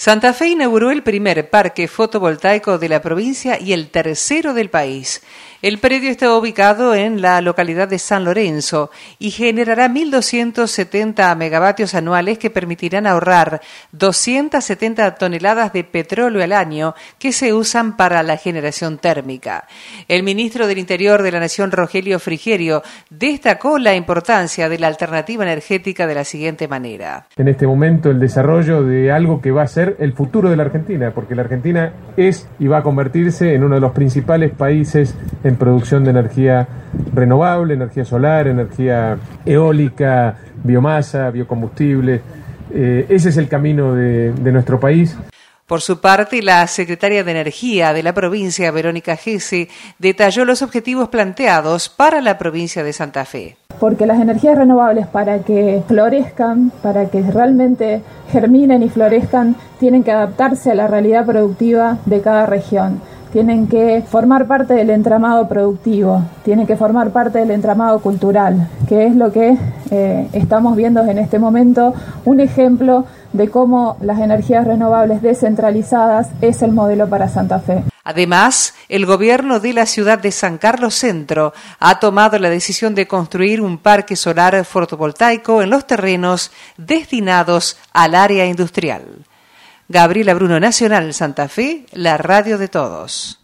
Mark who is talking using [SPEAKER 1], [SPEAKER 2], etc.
[SPEAKER 1] Santa Fe inauguró el primer parque fotovoltaico de la provincia y el tercero del país. El predio está ubicado en la localidad de San Lorenzo y generará 1.270 megavatios anuales que permitirán ahorrar 270 toneladas de petróleo al año que se usan para la generación térmica. El ministro del Interior de la Nación, Rogelio Frigerio, destacó la importancia de la alternativa energética de la siguiente manera.
[SPEAKER 2] En este momento el desarrollo de algo que va a ser el futuro de la Argentina, porque la Argentina es y va a convertirse en uno de los principales países en producción de energía renovable, energía solar, energía eólica, biomasa, biocombustible. Ese es el camino de nuestro país.
[SPEAKER 1] Por su parte, la secretaria de Energía de la provincia, Verónica Gese, detalló los objetivos planteados para la provincia de Santa Fe.
[SPEAKER 3] Porque las energías renovables, para que florezcan, para que realmente germinen y florezcan, tienen que adaptarse a la realidad productiva de cada región. Tienen que formar parte del entramado productivo, tienen que formar parte del entramado cultural, que es lo que estamos viendo en este momento, un ejemplo de cómo las energías renovables descentralizadas es el modelo para Santa Fe.
[SPEAKER 1] Además, el gobierno de la ciudad de San Carlos Centro ha tomado la decisión de construir un parque solar fotovoltaico en los terrenos destinados al área industrial. Gabriela Bruno, Nacional Santa Fe, la radio de todos.